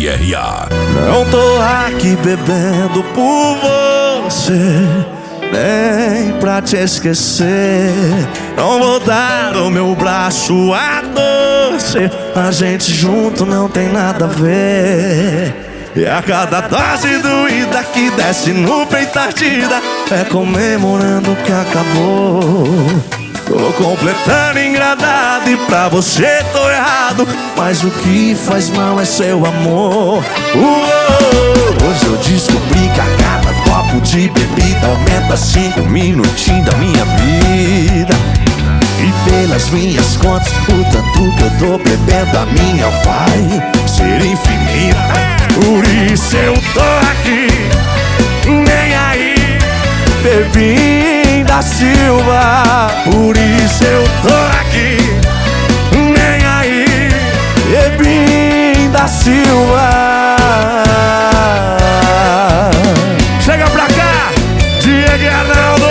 RA. Não tô aqui bebendo por você, nem pra te esquecer. Não vou dar o meu braço a torcer. A gente junto não tem nada a ver. E a cada dose doída que desce no peito ardida é comemorando que acabou. Tô completando engradado e pra você tô errado, mas o que faz mal é seu amor. Hoje eu descobri que a cada copo de bebida aumenta 5 minutinhos da minha vida. E pelas minhas contas, o tanto que eu tô bebendo, a minha vai ser infinita. Por isso eu tô aqui, nem aí, Bebinho da Silva. Por isso eu tô aqui, nem aí, Bebinho da Silva. Chega pra cá, Diego e Arnaldo.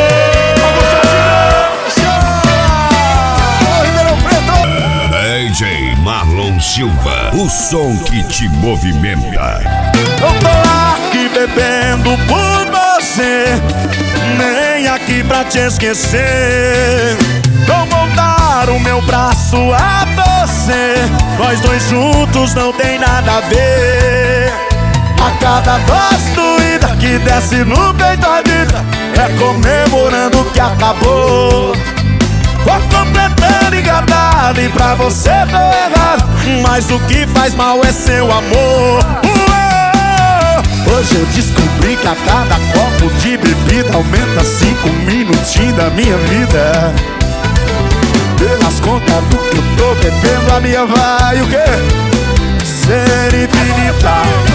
DJ Marlon Silva, o som que te movimenta. Eu tô aqui bebendo por você, nem aqui pra te esquecer. Não vou dar o meu braço a você, nós dois juntos não tem nada a ver. A cada dose doída que desce no peito a vida é comemorando que acabou. Tô completando enganado e pra você tô errado, mas o que faz mal é seu amor. Hoje eu descobri que a cada copo de bebida aumenta 5 minutinhos da minha vida. Pelas contas do que eu tô bebendo, a minha vai o quê? Ser infinita.